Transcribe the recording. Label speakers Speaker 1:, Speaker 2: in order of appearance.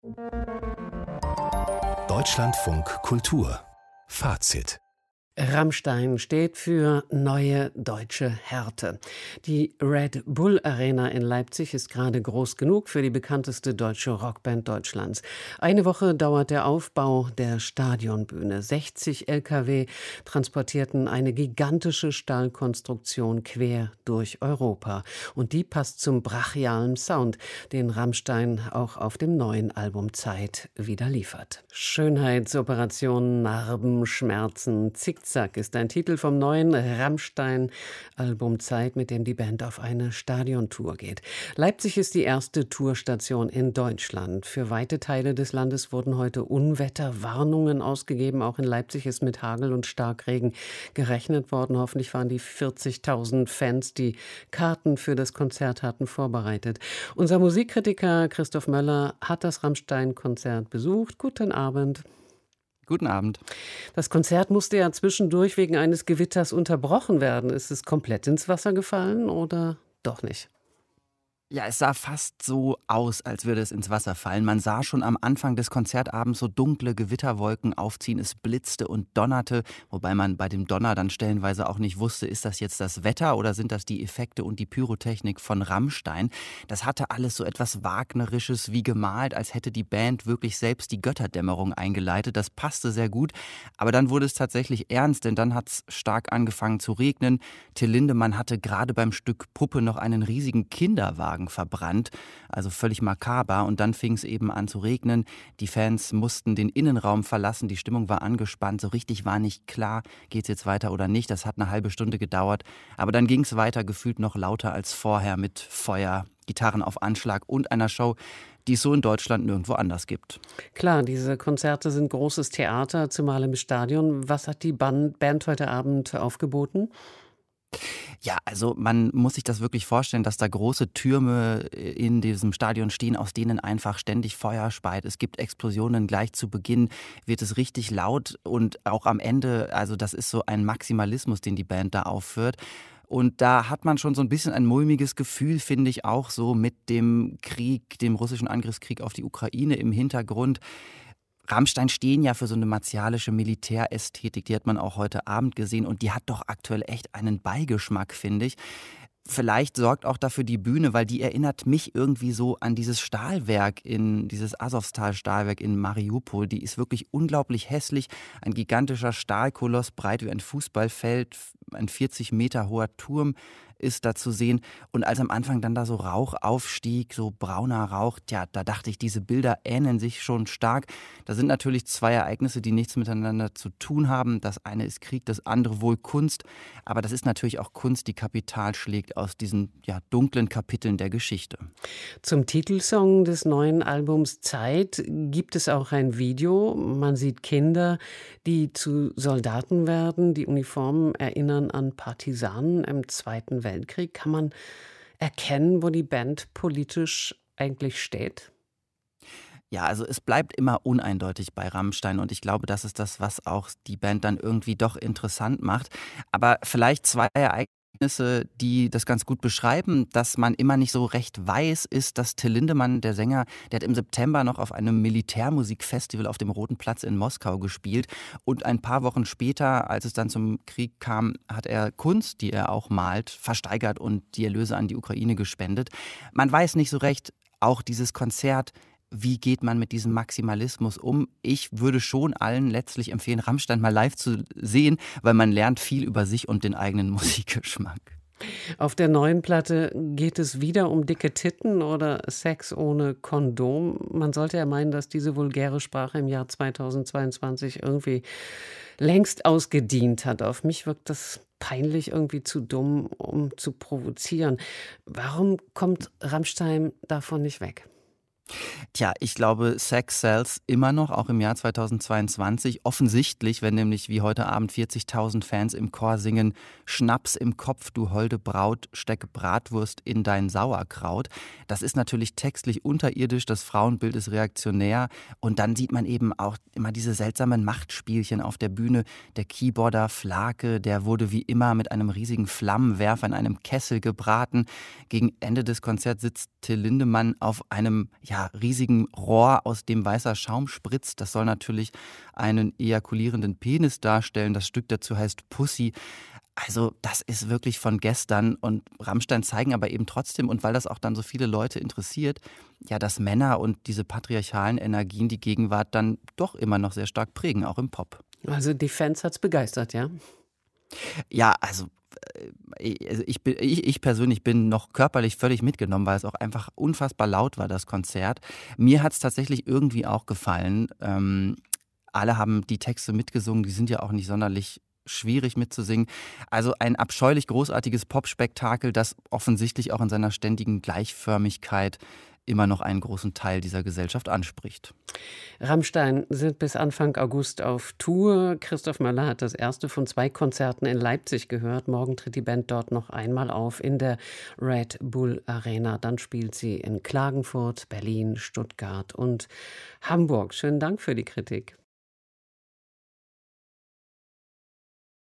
Speaker 1: Deutschlandfunk Kultur Fazit.
Speaker 2: Rammstein steht für neue deutsche Härte. Die Red Bull Arena in Leipzig ist gerade groß genug für die bekannteste deutsche Rockband Deutschlands. Eine Woche dauert der Aufbau der Stadionbühne. 60 Lkw transportierten eine gigantische Stahlkonstruktion quer durch Europa. Und die passt zum brachialen Sound, den Rammstein auch auf dem neuen Album Zeit wieder liefert. Schönheitsoperationen, Narben, Schmerzen, Zickzack ist ein Titel vom neuen Rammstein-Album Zeit, mit dem die Band auf eine Stadiontour geht. Leipzig ist die erste Tourstation in Deutschland. Für weite Teile des Landes wurden heute Unwetterwarnungen ausgegeben. Auch in Leipzig ist mit Hagel und Starkregen gerechnet worden. Hoffentlich waren die 40.000 Fans, die Karten für das Konzert hatten, vorbereitet. Unser Musikkritiker Christoph Möller hat das Rammstein-Konzert besucht. Guten Abend.
Speaker 3: Guten Abend.
Speaker 2: Das Konzert musste ja zwischendurch wegen eines Gewitters unterbrochen werden. Ist es komplett ins Wasser gefallen oder doch nicht?
Speaker 3: Ja, es sah fast so aus, als würde es ins Wasser fallen. Man sah schon am Anfang des Konzertabends so dunkle Gewitterwolken aufziehen. Es blitzte und donnerte, wobei man bei dem Donner dann stellenweise auch nicht wusste, ist das jetzt das Wetter oder sind das die Effekte und die Pyrotechnik von Rammstein. Das hatte alles so etwas Wagnerisches, wie gemalt, als hätte die Band wirklich selbst die Götterdämmerung eingeleitet. Das passte sehr gut, aber dann wurde es tatsächlich ernst, denn dann hat es stark angefangen zu regnen. Till Lindemann hatte gerade beim Stück Puppe noch einen riesigen Kinderwagen verbrannt, also völlig makaber. Und dann fing es eben an zu regnen. Die Fans mussten den Innenraum verlassen. Die Stimmung war angespannt. So richtig war nicht klar, geht es jetzt weiter oder nicht. Das hat eine halbe Stunde gedauert. Aber dann ging es weiter, gefühlt noch lauter als vorher, mit Feuer, Gitarren auf Anschlag und einer Show, die es so in Deutschland nirgendwo anders gibt.
Speaker 2: Klar, diese Konzerte sind großes Theater, zumal im Stadion. Was hat die Band heute Abend aufgeboten?
Speaker 3: Ja, also man muss sich das wirklich vorstellen, dass da große Türme in diesem Stadion stehen, aus denen einfach ständig Feuer speit. Es gibt Explosionen, gleich zu Beginn wird es richtig laut und auch am Ende, also das ist so ein Maximalismus, den die Band da aufführt. Und da hat man schon so ein bisschen ein mulmiges Gefühl, finde ich, auch so mit dem Krieg, dem russischen Angriffskrieg auf die Ukraine im Hintergrund. Rammstein stehen ja für so eine martialische Militärästhetik, die hat man auch heute Abend gesehen und die hat doch aktuell echt einen Beigeschmack, finde ich. Vielleicht sorgt auch dafür die Bühne, weil die erinnert mich irgendwie so an dieses Stahlwerk, dieses Asowstal-Stahlwerk in Mariupol. Die ist wirklich unglaublich hässlich. Ein gigantischer Stahlkoloss, breit wie ein Fußballfeld, ein 40 Meter hoher Turm ist da zu sehen. Und als am Anfang dann da so Rauch aufstieg, so brauner Rauch, tja, da dachte ich, diese Bilder ähneln sich schon stark. Da sind natürlich zwei Ereignisse, die nichts miteinander zu tun haben. Das eine ist Krieg, das andere wohl Kunst. Aber das ist natürlich auch Kunst, die Kapital schlägt aus diesen dunklen Kapiteln der Geschichte.
Speaker 2: Zum Titelsong des neuen Albums Zeit gibt es auch ein Video. Man sieht Kinder, die zu Soldaten werden. Die Uniformen erinnern an Partisanen im Zweiten Weltkrieg. Kann man erkennen, wo die Band politisch eigentlich steht?
Speaker 3: Ja, also es bleibt immer uneindeutig bei Rammstein und ich glaube, das ist das, was auch die Band dann irgendwie doch interessant macht. Aber vielleicht zwei Ereignisse, die das ganz gut beschreiben, dass man immer nicht so recht weiß, ist, dass Till Lindemann, der Sänger, der hat im September noch auf einem Militärmusikfestival auf dem Roten Platz in Moskau gespielt und ein paar Wochen später, als es dann zum Krieg kam, hat er Kunst, die er auch malt, versteigert und die Erlöse an die Ukraine gespendet. Man weiß nicht so recht, auch dieses Konzert, wie geht man mit diesem Maximalismus um? Ich würde schon allen letztlich empfehlen, Rammstein mal live zu sehen, weil man lernt viel über sich und den eigenen Musikgeschmack.
Speaker 2: Auf der neuen Platte geht es wieder um dicke Titten oder Sex ohne Kondom. Man sollte ja meinen, dass diese vulgäre Sprache im Jahr 2022 irgendwie längst ausgedient hat. Auf mich wirkt das peinlich, irgendwie zu dumm, um zu provozieren. Warum kommt Rammstein davon nicht weg?
Speaker 3: Tja, ich glaube, Sex sells immer noch, auch im Jahr 2022. Offensichtlich, wenn nämlich wie heute Abend 40.000 Fans im Chor singen: Schnaps im Kopf, du holde Braut, stecke Bratwurst in dein Sauerkraut. Das ist natürlich textlich unterirdisch, das Frauenbild ist reaktionär. Und dann sieht man eben auch immer diese seltsamen Machtspielchen auf der Bühne. Der Keyboarder Flake, der wurde wie immer mit einem riesigen Flammenwerfer in einem Kessel gebraten. Gegen Ende des Konzerts sitzt Till Lindemann auf einem riesigen Rohr, aus dem weißer Schaum spritzt. Das soll natürlich einen ejakulierenden Penis darstellen. Das Stück dazu heißt Pussy. Also das ist wirklich von gestern und Rammstein zeigen aber eben trotzdem, und weil das auch dann so viele Leute interessiert, ja, dass Männer und diese patriarchalen Energien die Gegenwart dann doch immer noch sehr stark prägen, auch im Pop.
Speaker 2: Also die Fans hat's begeistert, ja?
Speaker 3: Ja, also ich persönlich bin noch körperlich völlig mitgenommen, weil es auch einfach unfassbar laut war, das Konzert. Mir hat es tatsächlich irgendwie auch gefallen. Alle haben die Texte mitgesungen, die sind ja auch nicht sonderlich schwierig mitzusingen. Also ein abscheulich großartiges Popspektakel, das offensichtlich auch in seiner ständigen Gleichförmigkeit immer noch einen großen Teil dieser Gesellschaft anspricht.
Speaker 2: Rammstein sind bis Anfang August auf Tour. Christoph Möller hat das erste von 2 Konzerten in Leipzig gehört. Morgen tritt die Band dort noch einmal auf in der Red Bull Arena. Dann spielt sie in Klagenfurt, Berlin, Stuttgart und Hamburg. Schönen Dank für die Kritik.